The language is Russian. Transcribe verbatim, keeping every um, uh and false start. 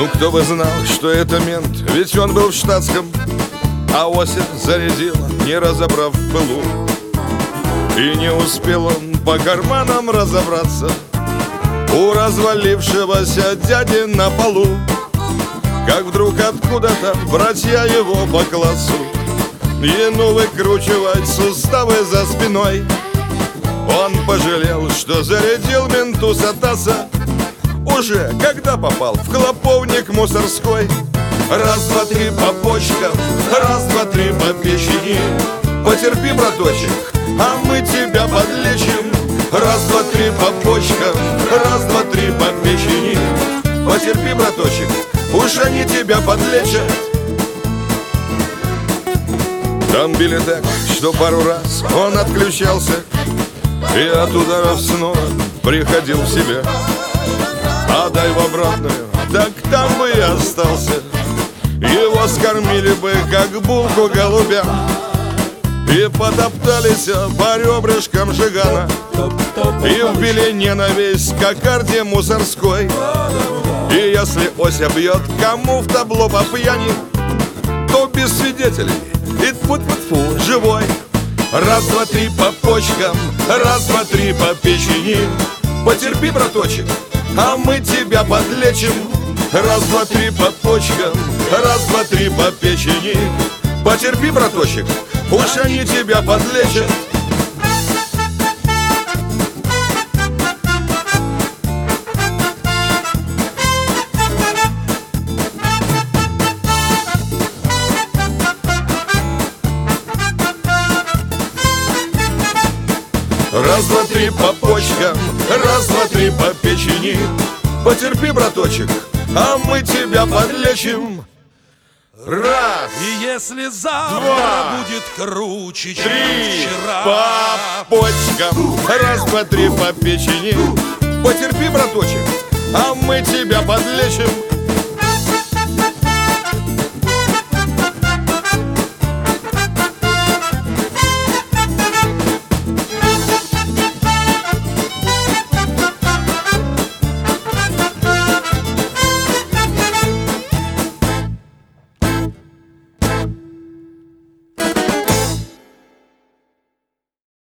Ну кто бы знал, что это мент, ведь он был в штатском, а осень зарядила, не разобрав в пылу. И не успел он по карманам разобраться у развалившегося дяди на полу, как вдруг откуда-то братья его по классу ему выкручивать суставы за спиной. Он пожалел, что зарядил менту сатаса уже когда попал в клоповник мусорской. Раз, два, три по почкам, раз, два, три по печени. Потерпи, браточек, а мы тебя подлечим. Раз, два, три по почкам, раз, два, три по печени. Потерпи, браточек, уж они тебя подлечат. Там били так, что пару раз он отключался и от ударов снова приходил в себя. А дай в обратную, так там бы и остался. Его скормили бы, как булку голубям, и потоптались по ребрышкам жигана, и вбили ненависть к кокарде мусорской. И если Ося бьет кому в табло по пьяни, то без свидетелей и тьфу-тьфу-тьфу, живой. Раз, два, три по почкам, раз, два, три по печени. Потерпи, браточек, а мы тебя подлечим. Раз, два, три по почкам, раз, два, три по печени. Потерпи, браточек, уж они тебя подлечат. Раз, два, три по почкам, раз, два, три по печени. Потерпи, браточек, а мы тебя подлечим. Раз, и если завтра два, будет круче, чем три вчера, по почкам, раз, два, три по печени. Потерпи, браточек, а мы тебя подлечим.